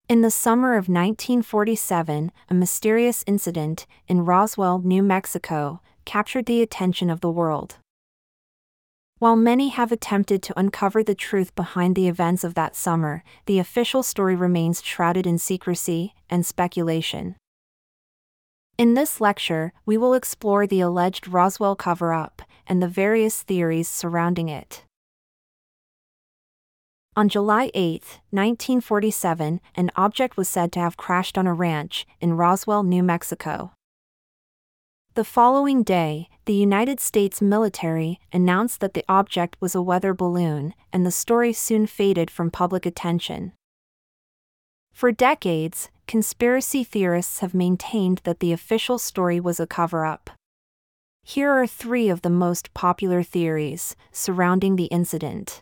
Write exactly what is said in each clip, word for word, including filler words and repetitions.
In the summer of nineteen forty-seven, a mysterious incident in Roswell, New Mexico, captured the attention of the world. While many have attempted to uncover the truth behind the events of that summer, the official story remains shrouded in secrecy and speculation. In this lecture, we will explore the alleged Roswell cover-up and the various theories surrounding it. On July eighth, nineteen forty-seven, an object was said to have crashed on a ranch in Roswell, New Mexico. The following day, the United States military announced that the object was a weather balloon, and the story soon faded from public attention. For decades, conspiracy theorists have maintained that the official story was a cover-up. Here are three of the most popular theories surrounding the incident.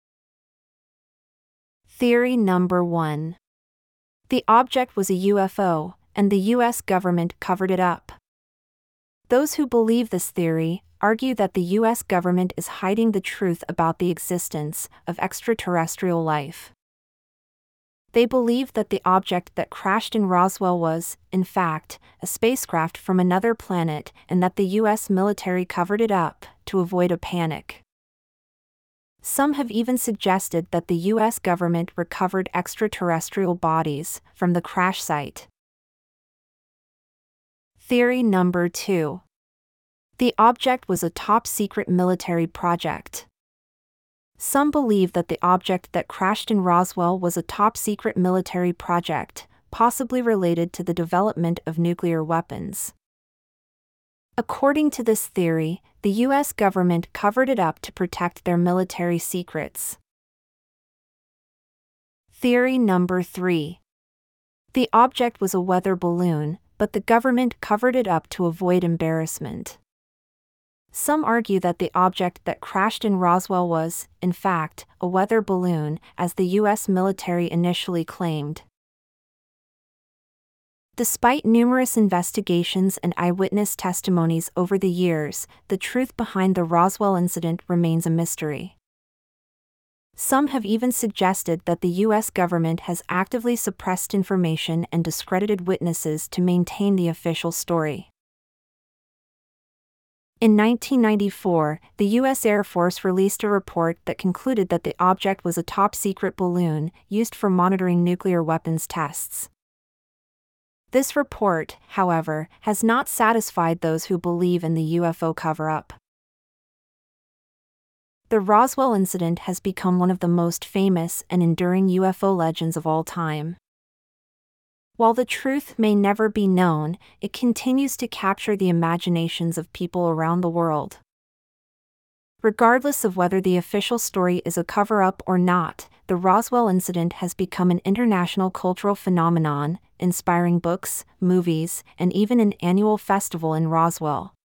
Theory number one. The object was a U F O, and the U S government covered it up. Those who believe this theory argue that the U S government is hiding the truth about the existence of extraterrestrial life. They believe that the object that crashed in Roswell was, in fact, a spacecraft from another planet and that the U S military covered it up to avoid a panic. Some have even suggested that the U S government recovered extraterrestrial bodies from the crash site. Theory number two. The object was a top-secret military project. Some believe that the object that crashed in Roswell was a top-secret military project, possibly related to the development of nuclear weapons. According to this theory, the U S government covered it up to protect their military secrets. Theory number three. The object was a weather balloon, but the government covered it up to avoid embarrassment. Some argue that the object that crashed in Roswell was, in fact, a weather balloon, as the U S military initially claimed. Despite numerous investigations and eyewitness testimonies over the years, the truth behind the Roswell incident remains a mystery. Some have even suggested that the U S government has actively suppressed information and discredited witnesses to maintain the official story. In nineteen ninety-four, the U S Air Force released a report that concluded that the object was a top-secret balloon used for monitoring nuclear weapons tests. This report, however, has not satisfied those who believe in the U F O cover-up. The Roswell incident has become one of the most famous and enduring U F O legends of all time. While the truth may never be known, it continues to capture the imaginations of people around the world. Regardless of whether the official story is a cover-up or not, the Roswell incident has become an international cultural phenomenon, inspiring books, movies, and even an annual festival in Roswell.